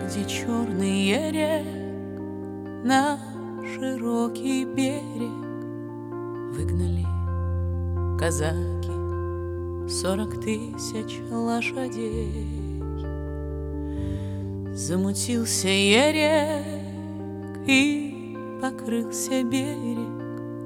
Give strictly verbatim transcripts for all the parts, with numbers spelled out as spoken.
Люди черные рек на широкий берег выгнали казаки сорок тысяч лошадей. Замутился ерек и покрылся берег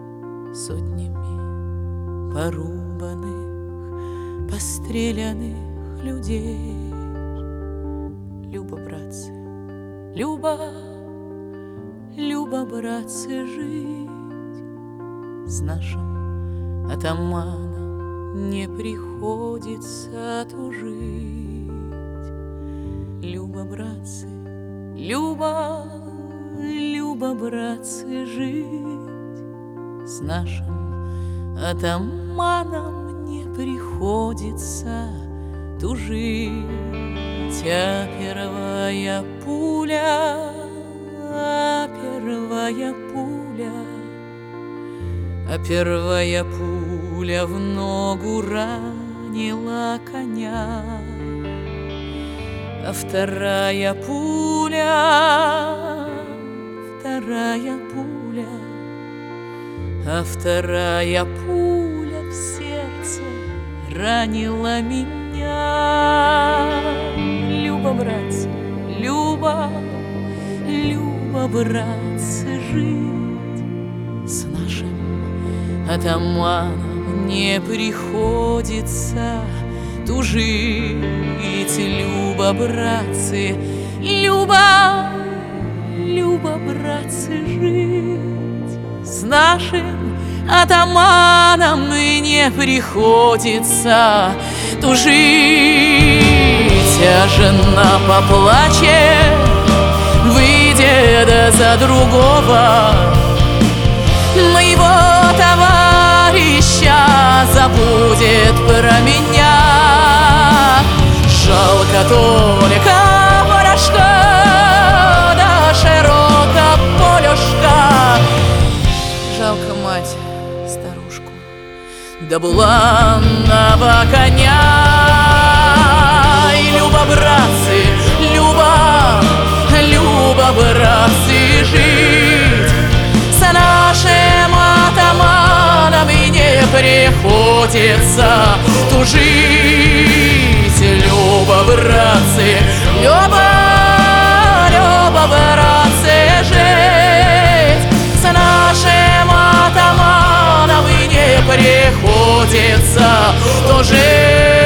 сотнями порубанных, постреляных людей. Люба, братцы, Люба, Люба, братцы, жить с нашим атаманом не приходится тужить. Люба, братцы, Люба, Люба, братцы, жить с нашим атаманом не приходится тужить. А первая пуля, а первая пуля, а первая пуля в ногу ранила коня, а вторая пуля, вторая пуля, а вторая пуля в сердце ранила меня. Люба, братцы, Люба, Люба, братцы, жить с нашим атаманом не приходится тужить. Люба, братцы, Люба, Люба, братцы, жить с нашим атаманом не приходится тужить. А жена поплачет, выйдет за другого, моего товарища забудет про меня. Жалко только порошка, да широко полюшка. Жалко мать, старушку, да буланного коня. Люба, братцы, Люба, Люба, братцы, жить с нашим атаманом и не приходится тужить. Люба, братцы, Люба, Люба, братцы, жить с нашим атаманом и не приходится тужить.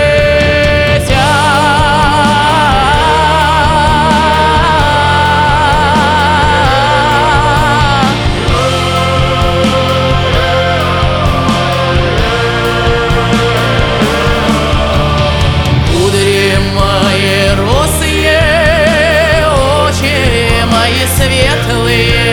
Светлые